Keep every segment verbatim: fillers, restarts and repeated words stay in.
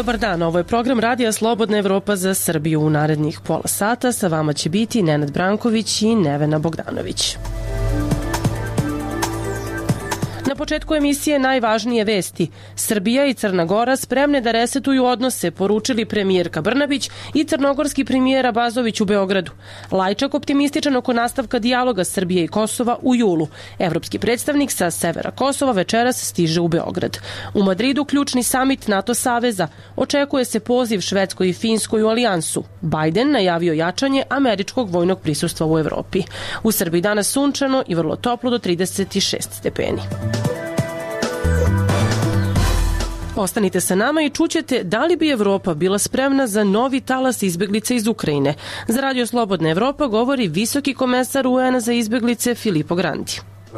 Dobar dan, ovo je program Radija Slobodna Evropa za Srbiju. U narednih pola sata sa vama će biti Nenad Branković i Nevena Bogdanović. Na početku emisije najvažnije vesti. Srbija i Crna Gora spremne da resetuju odnose, poručili premijerka Brnabić i crnogorski premijer Abazović u Beogradu. Lajčak optimističan oko nastavka dijaloga Srbije i Kosova u julu. Evropski predstavnik sa severa Kosova večeras stiže u Beograd. U Madridu ključni samit NATO saveza. Očekuje se poziv Švedskoj i Finskoj u alijansu. Biden najavio jačanje američkog vojnog prisustva u Evropi. U Srbiji danas sunčano i vrlo toplo do trideset šest stepeni. Ostanite sa nama i čućete da li bi Evropa bila spremna za novi talas izbeglica iz Ukrajine. Za Radio Slobodna Evropa govori visoki komesar U N za izbeglice Filippo Grandi.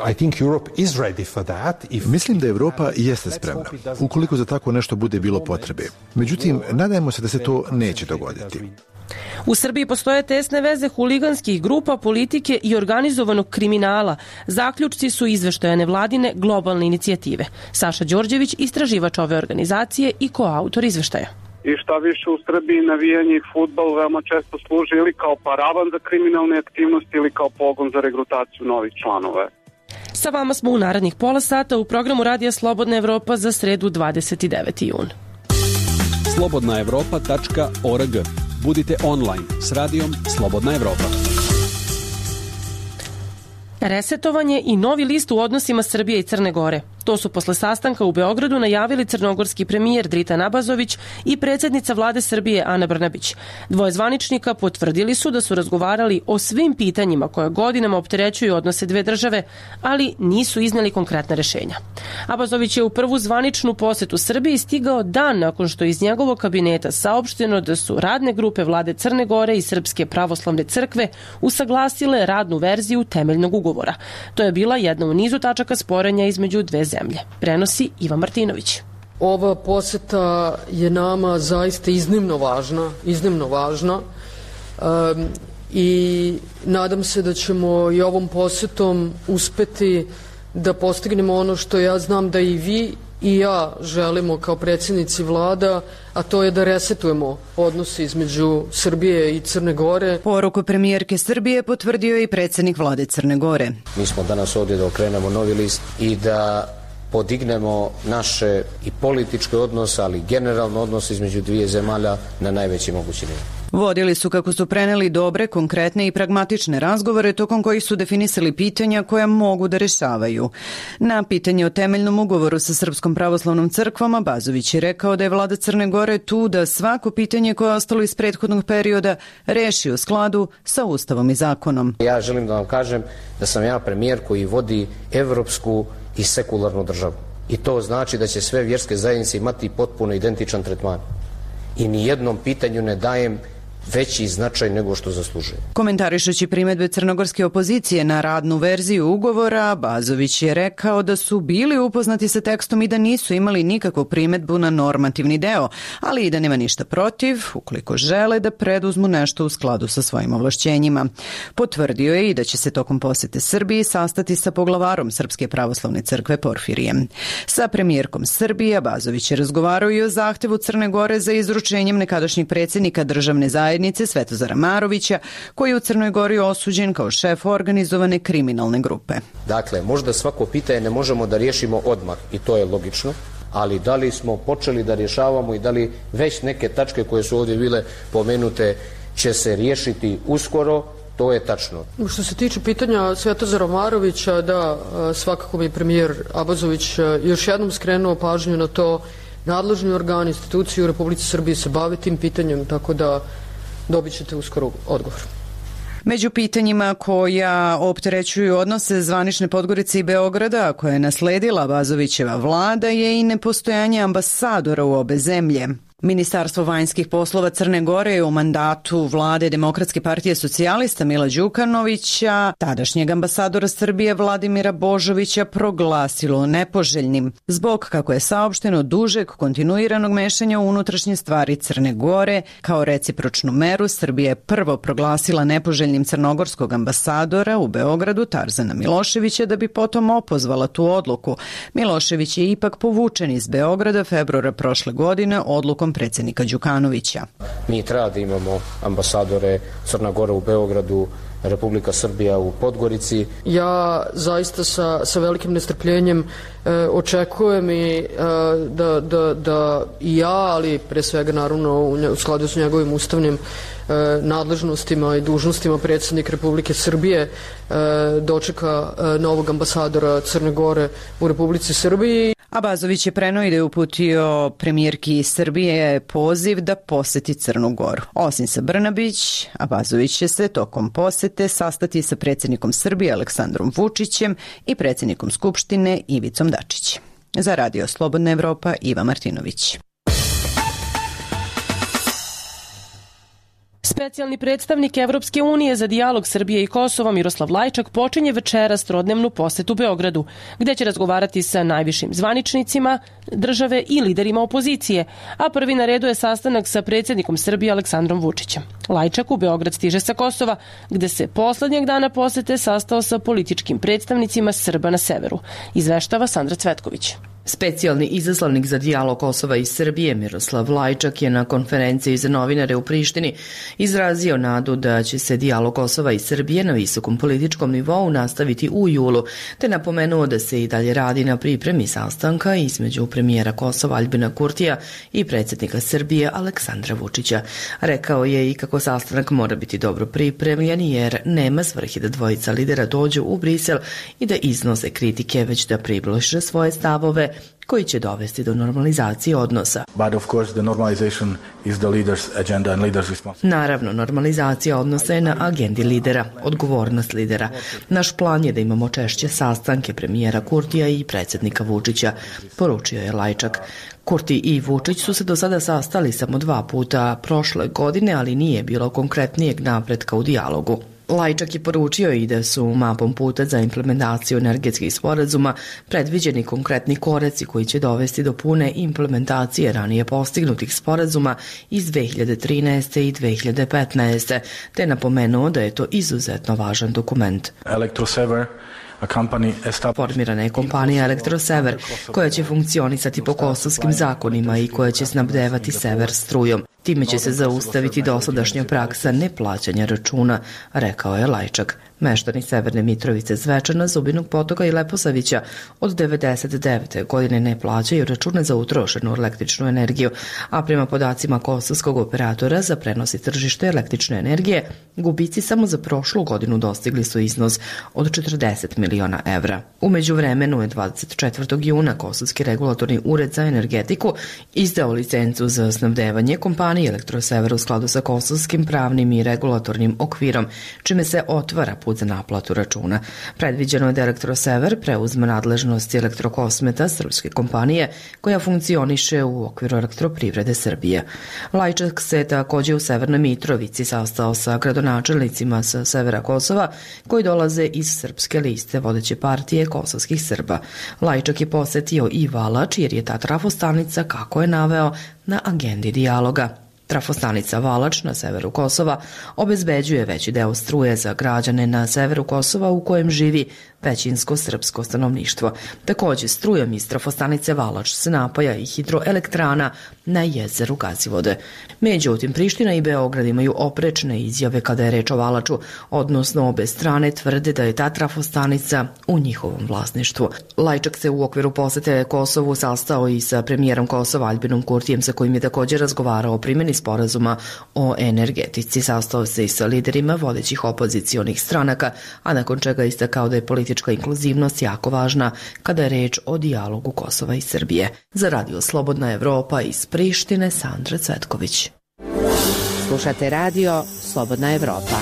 Mislim da Evropa jeste spremna, ukoliko za tako nešto bude bilo potrebe. Međutim, nadajmo se da se to neće dogoditi. U Srbiji postoje tesne veze huliganskih grupa, politike i organizovanog kriminala. Zaključci su izveštaja nevladine globalne inicijative. Saša Đorđević, istraživač ove organizacije i koautor izveštaja. I šta više, u Srbiji navijanje i fudbal veoma često služi ili kao paravan za kriminalne aktivnosti ili kao pogon za regrutaciju novih članova. Sa vama smo u narednih pola sata u programu Radija Slobodna Evropa za sredu dvadeset deveti jun. slobodna evropa tačka org. Budite online s radijom Slobodna Evropa. Resetovanje i novi list u odnosima Srbije i Crne Gore. To su posle sastanka u Beogradu najavili crnogorski premijer Dritan Abazović i predsjednica vlade Srbije Ana Brnabić. Dvoje zvaničnika potvrdili su da su razgovarali o svim pitanjima koje godinama opterećuju odnose dve države, ali nisu izneli konkretna rešenja. Abazović je u prvu zvaničnu posetu Srbiji stigao dan nakon što iz njegovog kabineta saopšteno da su radne grupe vlade Crne Gore i Srpske pravoslavne crkve usaglasile radnu verziju temeljnog ugovora. To je bila jedna u nizu tačaka sporenja između dve zemlje. Prenosi Ivan Martinović. Ova poseta je nama zaista iznimno važna, iznimno važna um, i nadam se da ćemo i ovom posetom uspeti da postignemo ono što ja znam da i vi i ja želimo kao predsjednici vlada, a to je da resetujemo odnose između Srbije i Crne Gore. Poruku premijerke Srbije potvrdio i predsjednik vlade Crne Gore. Mi smo danas ovdje da okrenemo novi list i da podignemo naše i političke odnose, ali generalno odnose između dvije zemalja na najveći mogući nivo. Vodili su, kako su preneli, dobre, konkretne i pragmatične razgovore tokom kojih su definisali pitanja koja mogu da rešavaju. Na pitanje o temeljnom ugovoru sa Srpskom pravoslavnom crkvom Abazović je rekao da je vlada Crne Gore tu da svako pitanje koje je ostalo iz prethodnog perioda reši u skladu sa Ustavom i zakonom. Ja želim da vam kažem da sam ja premijer koji vodi evropsku i sekularnu državu. I to znači da će sve vjerske zajednice imati potpuno identičan tretman. I ni jednom pitanju ne dajem veći značaj nego što zaslužuje. Komentarišući primedbe crnogorske opozicije na radnu verziju ugovora, Abazović je rekao da su bili upoznati sa tekstom i da nisu imali nikakvu primedbu na normativni deo, ali i da nema ništa protiv ukoliko žele da preduzmu nešto u skladu sa svojim ovlašćenjima. Potvrdio je i da će se tokom posete Srbiji sastati sa poglavarom Srpske pravoslavne crkve Porfirijem. Sa premijerkom Srbije Abazović je razgovarao i o zahtevu Crne Gore za izručenjem nekadašnjeg predsjednika državne zajednice Svetozara Marovića, koji je u Crnoj Gori osuđen kao šef organizovane kriminalne grupe. Dakle, možda svako pitanje ne možemo da riješimo odmah i to je logično, ali da li smo počeli da rješavamo i da li već neke tačke koje su ovdje bile pomenute će se riješiti uskoro, to je tačno. Što se tiče pitanja Svetozara Marovića, da, svakako mi je premijer Abazović još jednom skrenuo pažnju na to. Nadležni organi, institucije u Republici Srbiji se bave tim pitanjem, tako da dobit ćete uskoro odgovor. Među pitanjima koja opterećuju odnose zvanične Podgorice i Beograda, koja je nasledila Abazovićeva vlada, je i nepostojanje ambasadora u obe zemlje. Ministarstvo vanjskih poslova Crne Gore je u mandatu vlade Demokratske partije socijalista Mila Đukanovića tadašnjeg ambasadora Srbije Vladimira Božovića proglasilo nepoželjnim zbog, kako je saopšteno, dužeg kontinuiranog mešanja u unutrašnje stvari Crne Gore. Kao recipročnu meru Srbija je prvo proglasila nepoželjnim crnogorskog ambasadora u Beogradu Tarzana Miloševića, da bi potom opozvala tu odluku. Milošević je ipak povučen iz Beograda februara prošle godine odlukom predsjednika Đukanovića. Mi treba da imamo ambasadore Crna Gora u Beogradu, Republika Srbija u Podgorici. Ja zaista sa, sa velikim nestrpljenjem e, očekujem i e, da, da, da i ja, ali pre svega naravno u, nje, u skladu s njegovim ustavnim e, nadležnostima i dužnostima predsjednik Republike Srbije e, dočeka e, novog ambasadora Crne Gore u Republici Srbiji. Abazović je preneo i da je uputio premijerki Srbije poziv da poseti Crnu Goru. Osim sa Brnabić, Abazović će se tokom posete sastati sa predsjednikom Srbije Aleksandrom Vučićem i predsjednikom Skupštine Ivicom Dačićem. Za Radio Slobodna Evropa, Iva Martinović. Specijalni predstavnik Evropske unije za dijalog Srbije i Kosova Miroslav Lajčak počinje večeras trodnevnu posetu Beogradu, gde će razgovarati sa najvišim zvaničnicima države i liderima opozicije, a prvi na redu je sastanak sa predsjednikom Srbije Aleksandrom Vučićem. Lajčak u Beograd stiže sa Kosova, gde se poslednjeg dana posete sastao sa političkim predstavnicima Srba na severu, izveštava Sandra Cvetković. Specijalni izaslannik za dijalog Kosova i Srbije Miroslav Lajčak je na konferenciji za novinare u Prištini izrazio nadu da će se dijalog Kosova i Srbije na visokom političkom nivou nastaviti u julu, te napomenuo da se i dalje radi na pripremi sastanka između premijera Kosova Aljbina Kurtija i predsjednika Srbije Aleksandra Vučića. Rekao je i kako sastanak mora biti dobro pripremljen jer nema svrhe da dvojica lidera dođu u Brisel i da iznose kritike, već da približe svoje stavove koji će dovesti do normalizacije odnosa. Naravno, normalizacija odnosa je na agendi lidera, odgovornost lidera. Naš plan je da imamo češće sastanke premijera Kurtija i predsjednika Vučića, poručio je Lajčak. Kurti i Vučić su se do sada sastali samo dva puta prošle godine, ali nije bilo konkretnijeg napretka u dijalogu. Lajčak je poručio i da su mapom puta za implementaciju energetskih sporazuma predviđeni konkretni koreci koji će dovesti do pune implementacije ranije postignutih sporazuma iz dve hiljade trinaeste i dve hiljade petnaeste, te napomenuo da je to izuzetno važan dokument. Elektrosever Formirana je kompanija Elektrosever koja će funkcionisati po kosovskim zakonima i koja će snabdevati sever strujom. Time će se zaustaviti dosadašnja praksa neplaćanja računa, rekao je Lajčak. Meštani Severne Mitrovice, Zvečana, Zubinog Potoka i Leposavića od devedeset devete godine ne plaćaju račune za utrošenu električnu energiju, a prema podacima kosovskog operatora za prenos i tržište električne energije, gubici samo za prošlu godinu dostigli su iznos od četrdeset miliona evra. U međuvremenu je dvadeset četvrtog juna Kosovski regulatorni ured za energetiku izdao licencu za snabdevanje kompanije Elektrosever u skladu sa kosovskim pravnim i regulatornim okvirom, čime se otvara put za naplatu računa. Predviđeno je da Elektrosever preuzme nadležnosti Elektrokosmeta, srpske kompanije, koja funkcioniše u okviru Elektroprivrede Srbije. Lajčak se takođe u Severnoj Mitrovici sastao sa gradonačelnicima sa severa Kosova, koji dolaze iz srpske liste vodeće partije kosovskih Srba. Lajčak je posetio i Valač, jer je ta trafostanica, kako je naveo, na agendi dijaloga. Trafostanica Valač na severu Kosova obezbeđuje veći deo struje za građane na severu Kosova u kojem živi većinsko srpsko stanovništvo. Takođe, strujom iz trafostanice Valač se napaja i hidroelektrana na jezeru Gazivode. Međutim, Priština i Beograd imaju oprečne izjave kada je reč o Valaču, odnosno obe strane tvrde da je ta trafostanica u njihovom vlasništvu. Lajčak se u okviru posete Kosovu sastao i sa premijerom Kosova Aljbinom Kurtijem, sa kojim je takođe razgovarao o primjeni sporazuma o energetici. Sastao se i sa liderima vodećih opozicionih stranaka, a nakon čega istakao da je politička inkluzivnost jako važna kada je reč o dijalogu Kosova i Srbije. Za Radio Slobodna Evropa iz Prištine, Sandra Cvetković. Slušate Radio Slobodna Evropa.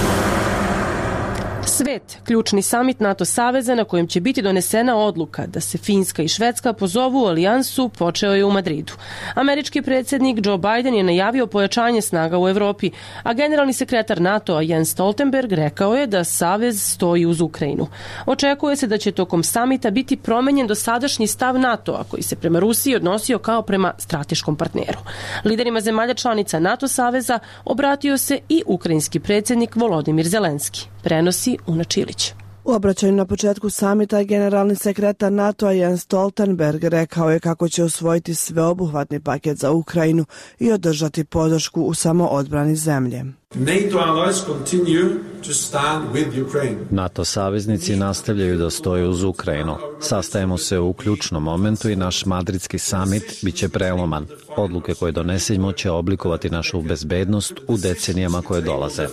Svet, ključni samit NATO saveza na kojem će biti donesena odluka da se Finska i Švedska pozovu u alijansu, počeo je u Madridu. Američki predsjednik Joe Biden je najavio pojačanje snaga u Evropi, a generalni sekretar NATO-a Jens Stoltenberg rekao je da savez stoji uz Ukrajinu. Očekuje se da će tokom samita biti promenjen dosadašnji stav NATO-a koji se prema Rusiji odnosio kao prema strateškom partneru. Liderima zemalja članica NATO saveza obratio se i ukrajinski predsjednik Volodimir Zelenski. Prenosi Una Čilić. U obraćanju na početku samita generalni sekretar NATO-a Jens Stoltenberg rekao je kako će usvojiti sveobuhvatni paket za Ukrajinu i održati podršku u samoodbrani zemlje. NATO saveznici nastavljaju da stoje uz Ukrajinu. Sastajemo se u ključnom momentu i naš madridski samit biće preloman. Odluke koje donesemo će oblikovati našu bezbednost u decenijama koje dolaze.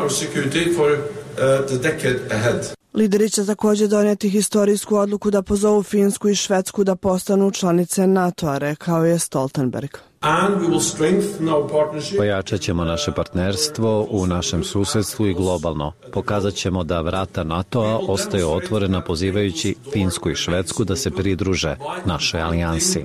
Lideri će također donijeti historijsku odluku da pozovu Finsku i Švedsku da postanu članice NATO-a, rekao je Stoltenberg. Pojačat ćemo naše partnerstvo u našem susedstvu i globalno. Pokazat ćemo da vrata NATO-a ostaju otvorena pozivajući Finsku i Švedsku da se pridruže našoj alijansi.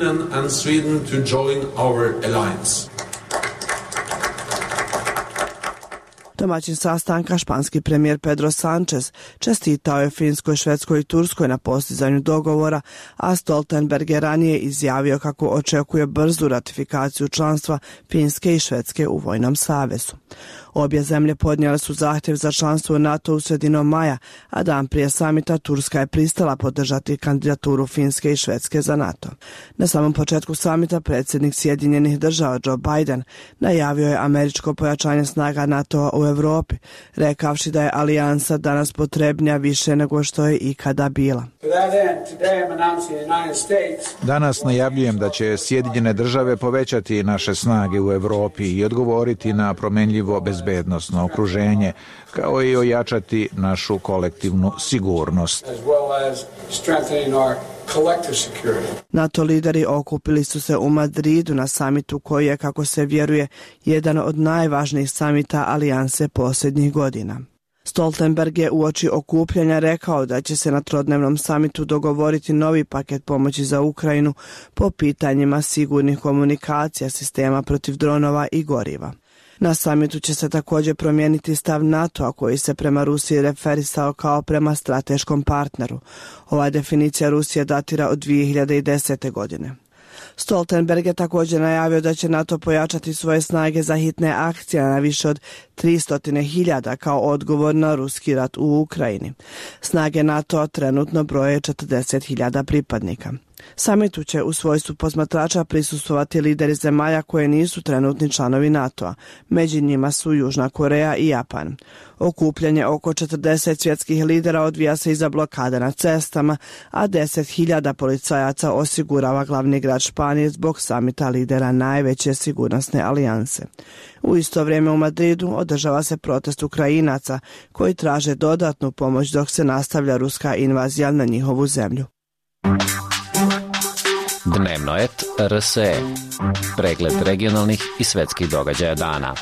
Domaćin sastanka, španski premijer Pedro Sanchez, čestitao je Finskoj, Švedskoj i Turskoj na postizanju dogovora, a Stoltenberg je ranije izjavio kako očekuje brzu ratifikaciju članstva Finske i Švedske u vojnom savezu. Obje zemlje podnijele su zahtjev za članstvo u NATO u sredinom maja, a dan prije samita Turska je pristala podržati kandidaturu Finske i Švedske za NATO. Na samom početku samita predsjednik Sjedinjenih država Joe Biden najavio je američko pojačanje snaga NATO-a u Europi, rekavši da je alijansa danas potrebnija više nego što je ikada bila. Danas najavljujem da će Sjedinjene države povećati naše snage u Europi i odgovoriti na promenljivo bezbednosno okruženje, kao i ojačati našu kolektivnu sigurnost. NATO lideri okupili su se u Madridu na samitu koji je, kako se vjeruje, jedan od najvažnijih samita alijanse posljednjih godina. Stoltenberg je uoči okupljanja rekao da će se na trodnevnom samitu dogovoriti novi paket pomoći za Ukrajinu po pitanjima sigurnih komunikacija, sistema protiv dronova i goriva. Na samitu će se također promijeniti stav NATO-a koji se prema Rusiji referisao kao prema strateškom partneru. Ova definicija Rusije datira od dvije hiljade desete. godine. Stoltenberg je također najavio da će NATO pojačati svoje snage za hitne akcije na više od tristo hiljada kao odgovor na ruski rat u Ukrajini. Snage NATO-a trenutno broje četrdeset hiljada pripadnika. Samitu će u svojstvu posmatrača prisustvovati lideri zemalja koje nisu trenutni članovi NATO-a. Među njima su Južna Koreja i Japan. Okupljanje oko četrdeset svjetskih lidera odvija se iza blokada na cestama, a deset hiljada policajaca osigurava glavni grad Španije zbog samita lidera najveće sigurnosne alijanse. U isto vrijeme u Madridu održava se protest Ukrajinaca koji traže dodatnu pomoć dok se nastavlja ruska invazija na njihovu zemlju. Dnevnoet R S E. Pregled regionalnih i svetskih događaja dana.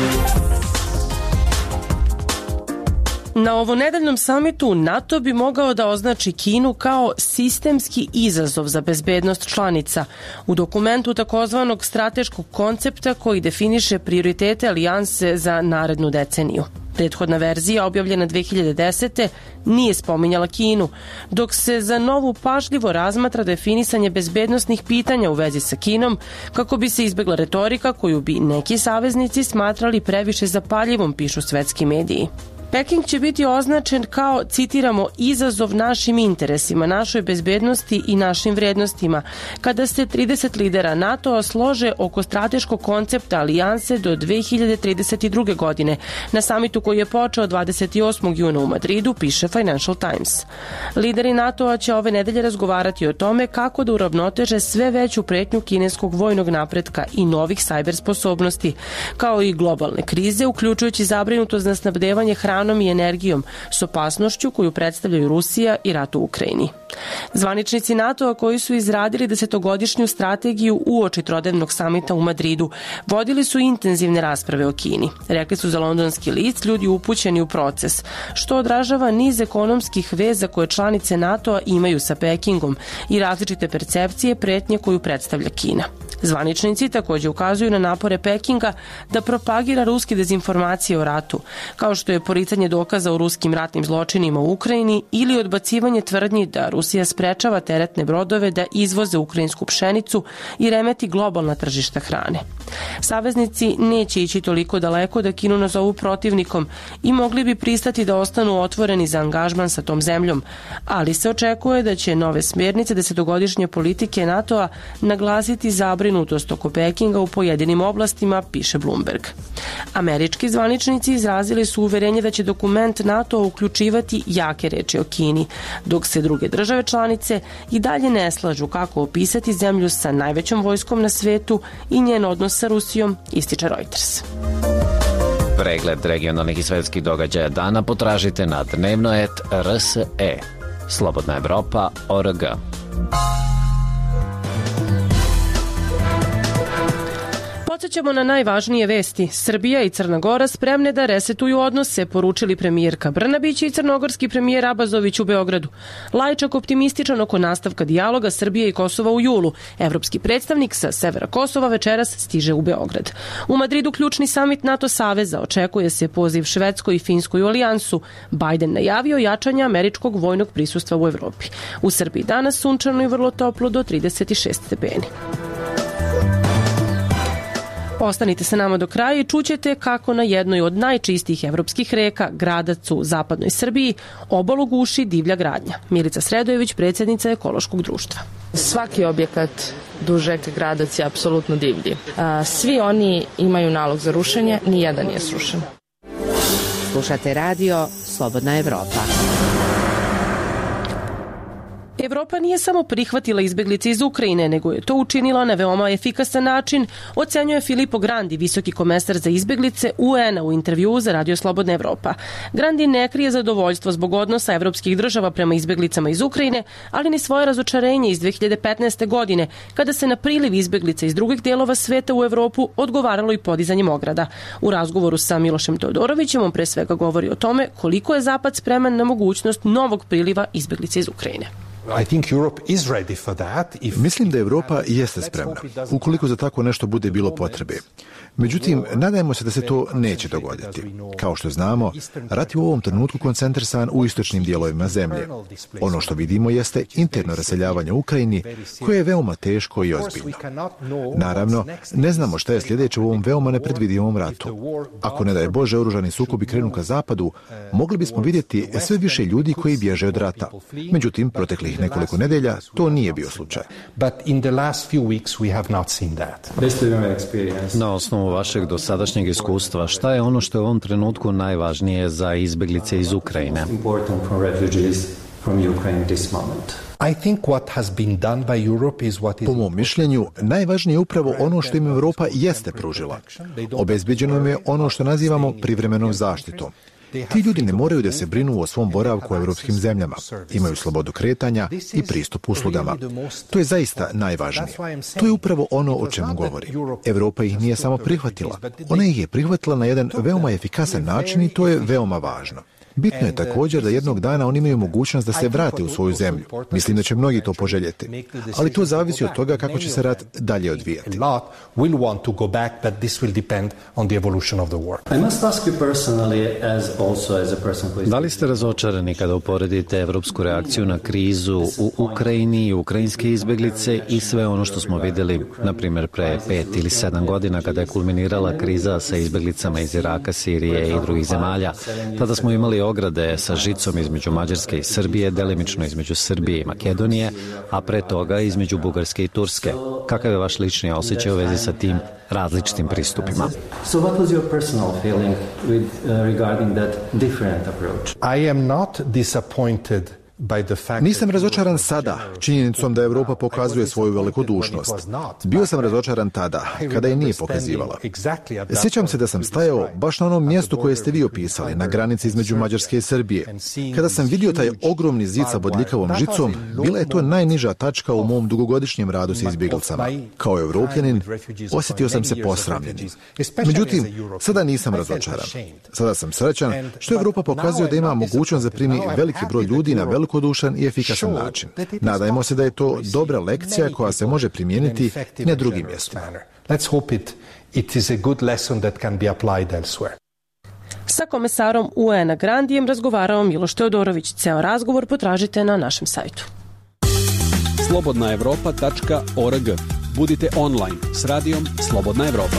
Na ovonedeljnom samitu NATO bi mogao da označi Kinu kao sistemski izazov za bezbednost članica u dokumentu takozvanog strateškog koncepta koji definiše prioritete alijanse za narednu deceniju. Prethodna verzija, objavljena dve hiljade desete. nije spominjala Kinu, dok se za novu pažljivo razmatra definisanje bezbednosnih pitanja u vezi sa Kinom, kako bi se izbegla retorika koju bi neki saveznici smatrali previše zapaljivom, pišu svetski mediji. Peking će biti označen kao, citiramo, izazov našim interesima, našoj bezbednosti i našim vrednostima, kada se trideset lidera NATO-a slože oko strateškog koncepta alijanse do dve hiljade trideset druge. godine, na samitu koji je počeo dvadeset osmog juna u Madridu, piše Financial Times. Lideri NATO-a će ove nedelje razgovarati o tome kako da uravnoteže sve veću pretnju kineskog vojnog napretka i novih sajber sposobnosti, kao i globalne krize, uključujući zabrinutost na snabdevanje hranom i energijom s opasnošću koju predstavljaju Rusija i rat u Ukrajini. Zvaničnici NATO-a koji su izradili desetogodišnju strategiju uoči trodnevnog samita u Madridu vodili su intenzivne rasprave o Kini. Rekli su za londonski list ljudi upućeni u proces, što odražava niz ekonomskih veza koje članice NATO-a imaju sa Pekingom i različite percepcije pretnje koju predstavlja Kina. Zvaničnici također ukazuju na napore Pekinga da propagira ruske dezinformacije o ratu, kao što je poricanje dokaza o ruskim ratnim zločinima u Ukrajini ili odbacivanje tvrdnji da Rusija Rusija sprečava teretne brodove da izvoze ukrajinsku pšenicu i remeti globalna tržišta hrane. Saveznici neće ići toliko daleko da Kinu nazovu protivnikom i mogli bi pristati da ostanu otvoreni za angažman sa tom zemljom, ali se očekuje da će nove smjernice desetogodišnje politike NATO-a naglasiti zabrinutost oko Pekinga u pojedinim oblastima, piše Bloomberg. Američki zvaničnici izrazili su uverenje da će dokument NATO uključivati jake reči o Kini, dok se druge države članice i dalje ne slažu kako opisati zemlju sa najvećom vojskom na svetu i njen odnos sa Rusijom, ističe Reuters. Pregled regionalnih i svetskih događaja dana potražite na dnevnoet R S E. Slobodna Evropa tačka org. Podsećamo na najvažnije vesti. Srbija i Crna Gora spremne da resetuju odnose, poručili premijerka Brnabić i crnogorski premijer Abazović u Beogradu. Lajčak optimističan oko nastavka dijaloga Srbije i Kosova u julu. Evropski predstavnik sa severa Kosova večeras stiže u Beograd. U Madridu ključni samit NATO saveza, očekuje se poziv Švedskoj i Finskoj u alijansu. Biden najavio jačanje američkog vojnog prisustva u Evropi. U Srbiji danas sunčano i vrlo toplo do trideset šest stepeni. Ostanite sa nama do kraja i čućete kako na jednoj od najčistijih evropskih reka, Gradac u zapadnoj Srbiji, obalu guši divlja gradnja. Milica Sredojević, predsjednica ekološkog društva. Svaki objekat duž reke Gradac je apsolutno divlji. Svi oni imaju nalog za rušenje, nijedan nije srušen. Slušate radio Slobodna Evropa. Evropa nije samo prihvatila izbeglice iz Ukrajine, nego je to učinila na veoma efikasan način, ocenjuje Filippo Grandi, visoki komesar za izbeglice U N-a u intervjuu za Radio Slobodna Evropa. Grandi ne krije zadovoljstvo zbog odnosa evropskih država prema izbeglicama iz Ukrajine, ali ni svoje razočarenje iz dve hiljade petnaeste. godine, kada se na priliv izbeglica iz drugih delova sveta u Evropu odgovaralo i podizanjem ograda. U razgovoru sa Milošem Teodorovićem on pre svega govori o tome koliko je Zapad spreman na mogućnost novog priliva izbeglica iz Ukrajine. Mislim da Evropa jeste spremna, ukoliko za tako nešto bude bilo potrebe. Međutim, nadajmo se da se to neće dogoditi. Kao što znamo, rat je u ovom trenutku koncentrisan u istočnim dijelovima zemlje. Ono što vidimo jeste interno raseljavanje u Ukrajini, koje je veoma teško i ozbiljno. Naravno, ne znamo šta je sljedeće u ovom veoma nepredvidivom ratu. Ako ne daje Bože oružani sukobi krenu ka zapadu, mogli bismo vidjeti sve više ljudi koji bježe od rata. Međutim, proteklih nekoliko nedelja to nije bio slučaj. Na osnovu vašeg dosadašnjeg iskustva, šta je ono što je u ovom trenutku najvažnije za izbeglice iz Ukrajine? Po mom mišljenju, najvažnije je upravo ono što im Evropa jeste pružila. Obezbeđeno im je ono što nazivamo privremenom zaštitom. Ti ljudi ne moraju da se brinu o svom boravku u evropskim zemljama. Imaju slobodu kretanja i pristup uslugama. To je zaista najvažnije. To je upravo ono o čemu govori. Evropa ih nije samo prihvatila. Ona ih je prihvatila na jedan veoma efikasan način i to je veoma važno. Bitno je također da jednog dana oni imaju mogućnost da se vrate u svoju zemlju. Mislim da će mnogi to poželjeti. Ali to zavisi od toga kako će se rat dalje odvijati. Da li ste razočarani kada uporedite evropsku reakciju na krizu u Ukrajini i ukrajinske izbeglice i sve ono što smo vidjeli, na primjer, pre pet ili sedam godina kada je kulminirala kriza sa izbeglicama iz Iraka, Sirije i drugih zemalja? Tada smo imali ograde sa žicom između Mađarske i Srbije, delimično između Srbije i Makedonije, a pre toga između Bugarske i Turske. Kakav je vaš lični osjećaj u vezi sa tim različitim pristupima? So what was your personal feeling with, uh, regarding that different approach? I am not disappointed. Nisam razočaran sada činjenicom da Evropa pokazuje svoju velikodušnost. Bio sam razočaran tada, kada je nije pokazivala. Sjećam se da sam stajao baš na onom mjestu koje ste vi opisali, na granici između Mađarske i Srbije. Kada sam vidio taj ogromni zid sa bodljikavom žicom, bila je to najniža tačka u mom dugogodišnjem radu sa izbjeglicama. Kao evropljanin, osjetio sam se posramljenim. Međutim, sada nisam razočaran. Sada sam srećan što Evropa pokazuje da ima mogućnost da primi veliki broj ljudi na velikodušan i efikasan način. Nadajmo se da je to dobra lekcija koja se može primijeniti na drugim mjestima. Sa komesarom U N-a Grandijem razgovarao Miloš Teodorović. Ceo razgovor potražite na našem sajtu. slobodna evropa tačka org. Budite online s radijom Slobodna Evropa.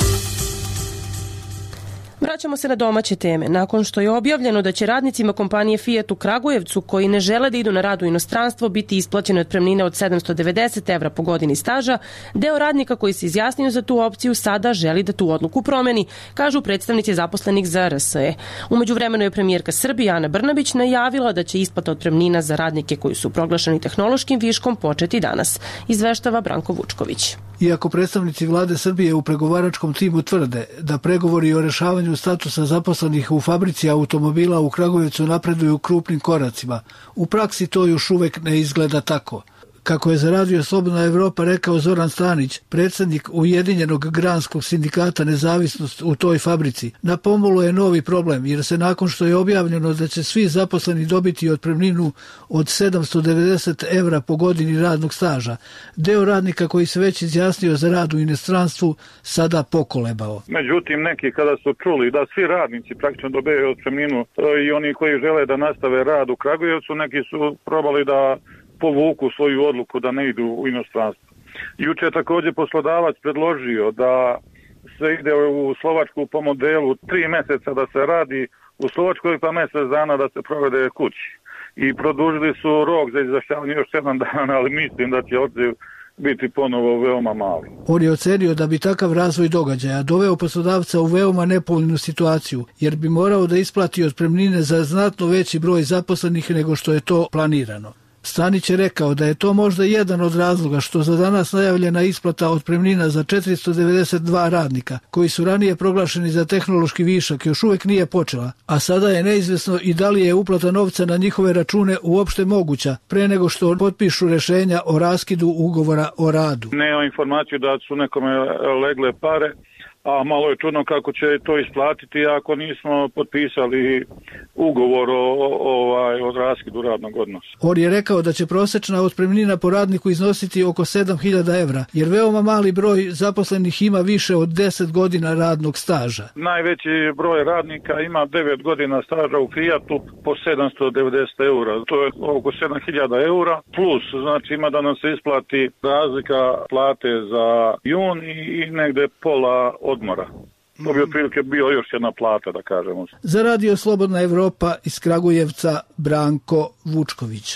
Vraćamo se na domaće teme. Nakon što je objavljeno da će radnicima kompanije Fiat u Kragujevcu koji ne žele da idu na rad u inostranstvo biti isplaćene otpremnine od sedamsto devedeset evra po godini staža, deo radnika koji se izjasnio za tu opciju sada želi da tu odluku promeni, kažu predstavnici zaposlenih za R S E. Umeđu vremenu je premijerka Srbije Ana Brnabić najavila da će isplata otpremnina za radnike koji su proglašeni tehnološkim viškom početi danas, izveštava Branko Vučković. Iako predstavnici vlade Srbije u pregovaračkom timu tvrde da pregovori o rešavanju statusa zaposlenih u fabrici automobila u Kragujevcu napreduju krupnim koracima, u praksi to još uvek ne izgleda tako. Kako je za Radio Slobodna Evropa rekao Zoran Stanić, predsjednik Ujedinjenog granskog sindikata Nezavisnost u toj fabrici, na pomolu je novi problem jer se nakon što je objavljeno da će svi zaposleni dobiti otpremninu od sedamsto devedeset evra po godini radnog staža, deo radnika koji se već izjasnio za rad u inostranstvu sada pokolebao. Međutim, neki kada su čuli da svi radnici praktično dobijaju otpremninu i oni koji žele da nastave rad u Kragujevcu, neki su probali da povuku svoju odluku da ne idu u inostranstvo. Juče je također poslodavac predložio da se ide u Slovačku po modelu tri mjeseca da se radi u Slovačkoj pa mjesec dana da se provede kući. I produžili su rok za izjašnjavanje još sedam dana, ali mislim da će odziv biti ponovo veoma mali. On je ocenio da bi takav razvoj događaja doveo poslodavca u veoma nepovoljnu situaciju, jer bi morao da isplati otpremnine za znatno veći broj zaposlenih nego što je to planirano. Stanić je rekao da je to možda jedan od razloga što za danas najavljena isplata otpremnina za četiristo devedeset dva radnika, koji su ranije proglašeni za tehnološki višak, još uvek nije počela, a sada je neizvesno i da li je uplata novca na njihove račune uopšte moguća, pre nego što potpišu rešenja o raskidu ugovora o radu. Nema informaciju da su nekome legle pare, a malo je čudno kako će to isplatiti ako nismo potpisali ugovor o, ovaj, o raskidu radnog odnosa. On je rekao da će prosečna otpremnina po radniku iznositi oko sedam hiljada evra, jer veoma mali broj zaposlenih ima više od deset godina radnog staža. Najveći broj radnika ima devet godina staža u Fiatu po sedamsto devedeset eura. To je oko sedam hiljada eura, plus znači ima da nam se isplati razlika plate za jun i negde pola odmora. To bi otprilike bio još jedna plata, da kažemo. Za Radio Slobodna Evropa iz Kragujevca, Branko Vučković.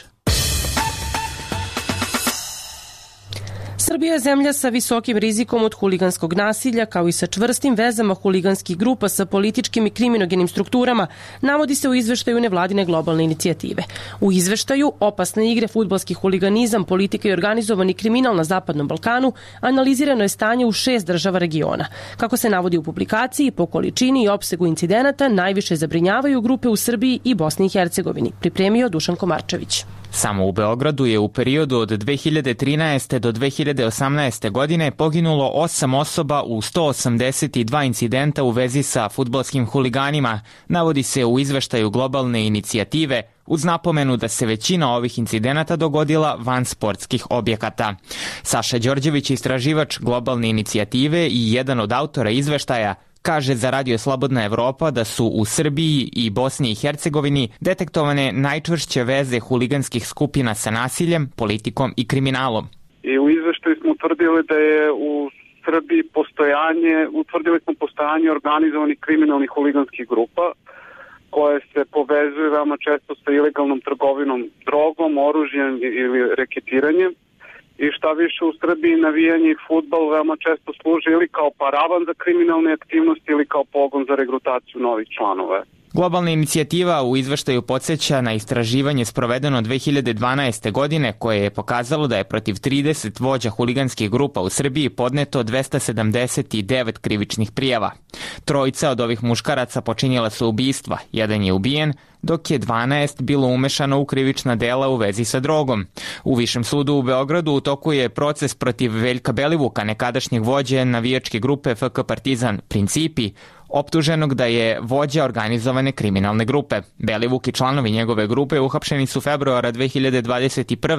Srbija je zemlja sa visokim rizikom od huliganskog nasilja, kao i sa čvrstim vezama huliganskih grupa sa političkim i kriminogenim strukturama, navodi se u izveštaju nevladine globalne inicijative. U izveštaju opasne igre, fudbalski huliganizam, politika i organizovani kriminal na Zapadnom Balkanu analizirano je stanje u šest država regiona. Kako se navodi u publikaciji, po količini i opsegu incidenata najviše zabrinjavaju grupe u Srbiji i Bosni i Hercegovini, pripremio Dušan Komarčević. Samo u Beogradu je u periodu od dve hiljade trinaeste do dve hiljade osamnaeste. godine poginulo osam osoba u sto osamdeset dva incidenta u vezi sa fudbalskim huliganima, navodi se u izveštaju globalne inicijative, uz napomenu da se većina ovih incidenata dogodila van sportskih objekata. Saša Đorđević, istraživač globalne inicijative i jedan od autora izveštaja, kaže za Radio Slobodna Evropa da su u Srbiji i Bosni i Hercegovini detektovane najčvršće veze huliganskih skupina sa nasiljem, politikom i kriminalom. I u izveštaju smo utvrdili da je u Srbiji postojanje, utvrdili smo postojanje organizovanih kriminalnih huliganskih grupa koje se povezuju veoma često sa ilegalnom trgovinom drogom, oružjem ili reketiranjem. I šta više, u Srbiji navijanje i fudbal veoma često služi ili kao paravan za kriminalne aktivnosti ili kao pogon za regrutaciju novih članova. Globalna inicijativa u izveštaju podsjeća na istraživanje sprovedeno dve hiljade dvanaeste. godine koje je pokazalo da je protiv trideset vođa huliganskih grupa u Srbiji podneto dvesta sedamdeset devet krivičnih prijava. Trojica od ovih muškaraca počinjela su ubistva, jedan je ubijen, dok je dvanaest bilo umešano u krivična dela u vezi sa drogom. U Višem sudu u Beogradu u toku je proces protiv Veljka Belivuka, nekadašnjeg vođe navijačke grupe F K Partizan Principi, optuženog da je vođa organizovane kriminalne grupe. Belivuk i članovi njegove grupe uhapšeni su februara dve hiljade dvadeset prve.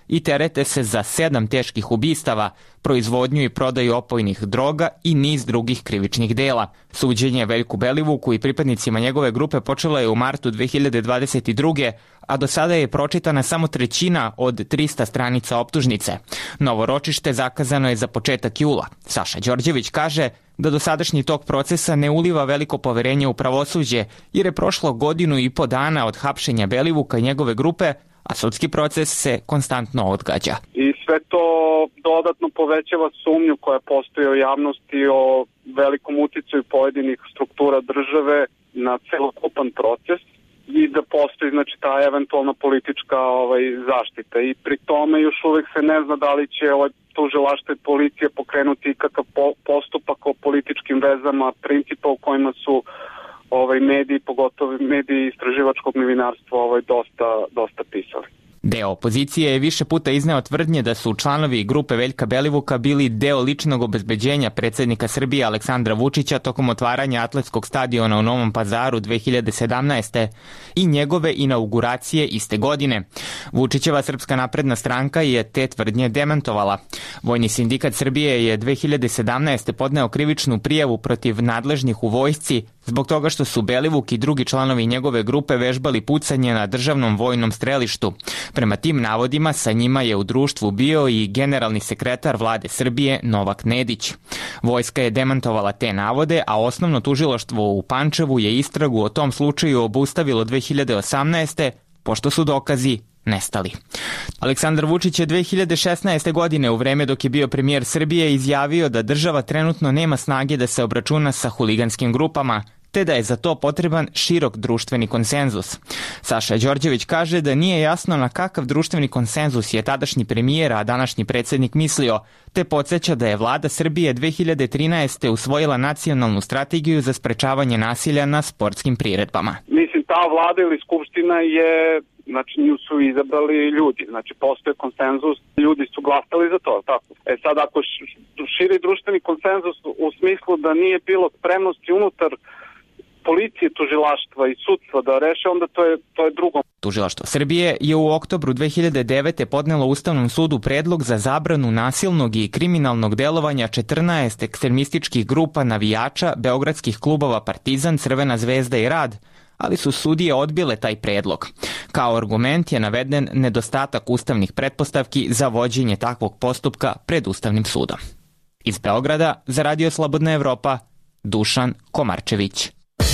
i terete se za sedam teških ubistava, proizvodnju i prodaju opojnih droga i niz drugih krivičnih dela. Suđenje Veljku Belivuku i pripadnicima njegove grupe počelo je u martu dve hiljade dvadeset druge. a do sada je pročitana samo trećina od trista stranica optužnice. Novo ročište zakazano je za početak jula. Saša Đorđević kaže da dosadašnji tok procesa ne uliva veliko poverenje u pravosuđe, jer je prošlo godinu i po dana od hapšenja Belivuka i njegove grupe, a sudski proces se konstantno odgađa. I sve to dodatno povećava sumnju koja postoji u javnosti o velikom uticaju pojedinih struktura države na celokupan proces i da postoji znači ta eventualna politička ovaj zaštita. I pri tome još uvek se ne zna da li će ovaj tužilaštvo i policija pokrenuti ikakav po, postupak o političkim vezama, principa u kojima su ovaj mediji, pogotovo mediji istraživačkog novinarstva, ovaj dosta dosta pisali. Deo opozicije je više puta izneo tvrdnje da su članovi grupe Veljka Belivuka bili deo ličnog obezbeđenja predsjednika Srbije Aleksandra Vučića tokom otvaranja atletskog stadiona u Novom Pazaru dve hiljade sedamnaeste. i njegove inauguracije iste godine. Vučićeva Srpska napredna stranka je te tvrdnje demantovala. Vojni sindikat Srbije je dve hiljade sedamnaeste. podneo krivičnu prijavu protiv nadležnih u vojsci zbog toga što su Belivuk i drugi članovi njegove grupe vežbali pucanje na državnom vojnom strelištu. Prema tim navodima sa njima je u društvu bio i generalni sekretar vlade Srbije Novak Nedić. Vojska je demantovala te navode, a osnovno tužilaštvo u Pančevu je istragu o tom slučaju obustavilo dve hiljade osamnaeste. pošto su dokazi nestali. Aleksandar Vučić je dve hiljade šesnaeste. godine u vreme dok je bio premijer Srbije izjavio da država trenutno nema snage da se obračuna sa huliganskim grupama, te da je za to potreban širok društveni konsenzus. Saša Đorđević kaže da nije jasno na kakav društveni konsenzus je tadašnji premijer, a današnji predsjednik mislio, te podsjeća da je vlada Srbije dve hiljade trinaeste. usvojila nacionalnu strategiju za sprečavanje nasilja na sportskim priredbama. Mislim, ta vlada ili skupština je, znači nju su izabrali ljudi, znači postoje konsenzus, ljudi su glasali za to, tako. E sad ako širi društveni konsenzus u smislu da nije bilo spremnosti unutar policije, tužilaštva i sudstva da reše, onda to je, to je drugo. Tužilaštvo Srbije je u oktobru dve hiljade devete. podnelo Ustavnom sudu predlog za zabranu nasilnog i kriminalnog delovanja četrnaest ekstremističkih grupa navijača beogradskih klubova Partizan, Crvena zvezda i Rad, ali su sudije odbile taj predlog. Kao argument je naveden nedostatak ustavnih pretpostavki za vođenje takvog postupka pred Ustavnim sudom. Iz Beograda za Radio Slobodna Evropa, Dušan Komarčević.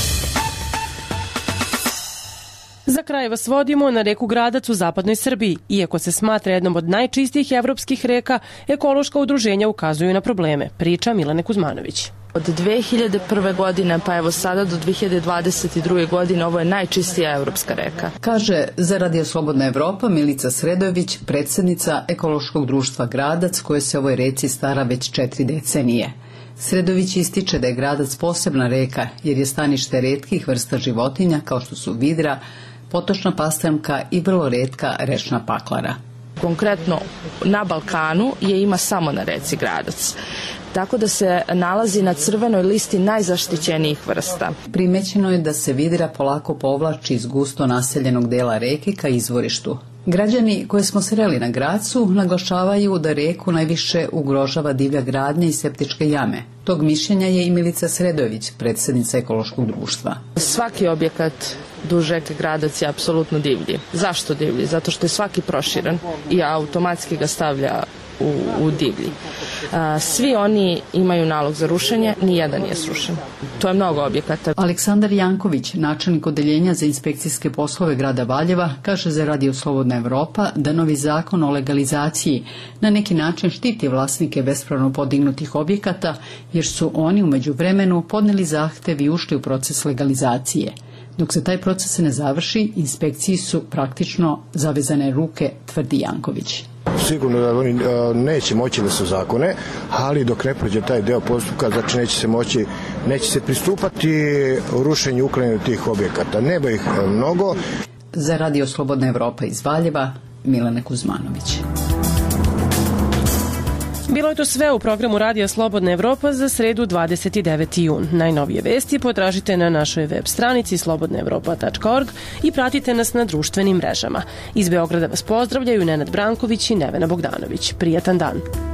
Za kraj vas vodimo na reku Gradac u zapadnoj Srbiji. Iako se smatra jednom od najčistijih evropskih reka, ekološka udruženja ukazuju na probleme. Priča Milane Kuzmanović. Od dve hiljade prve. godine pa evo sada do dve hiljade dvadeset druge. godine ovo je najčistija evropska reka. Kaže za Radio Slobodna Evropa Milica Sredojević, predsjednica ekološkog društva Gradac, koje se ovoj reci stara već četiri decenije. Sredović ističe da je Gradac posebna reka jer je stanište retkih vrsta životinja kao što su vidra, potočna pastrmka i vrlo retka rečna paklara. Konkretno na Balkanu je ima samo na reci Gradac, tako da se nalazi na crvenoj listi najzaštićenijih vrsta. Primećeno je da se vidra polako povlači iz gusto naseljenog dela reke ka izvorištu. Građani koje smo sreli na Gracu naglašavaju da reku najviše ugrožava divlja gradnja i septičke jame. Tog mišljenja je i Milica Sredojević, predsjednica ekološkog društva. Svaki objekat duž reke Gradac je apsolutno divlji. Zašto divlji? Zato što je svaki proširen i automatski ga stavlja u, u divlji. A, svi oni imaju nalog za rušenje, nijedan nije srušen. To je mnogo objekata. Aleksandar Janković, načelnik odeljenja za inspekcijske poslove grada Valjeva, kaže za Radio Slobodna Evropa da novi zakon o legalizaciji na neki način štiti vlasnike bespravno podignutih objekata, jer su oni u međuvremenu podneli zahtev i ušli u proces legalizacije. Dok se taj proces ne završi, inspekciji su praktično zavezane ruke, tvrdi Janković. Sigurno da oni neće moći da se zakone, ali dok ne prođe taj deo postupka, znači neće se moći, neće se pristupati rušenju i uklanjanju tih objekata. Nema ih mnogo. Za Radio Slobodna Evropa iz Valjeva, Milane Kuzmanović. Bilo je to sve u programu Radija Slobodna Evropa za sredu dvadeset deveti jun. Najnovije vesti potražite na našoj web stranici slobodna evropa tačka org i pratite nas na društvenim mrežama. Iz Beograda vas pozdravljaju Nenad Branković i Nevena Bogdanović. Prijatan dan.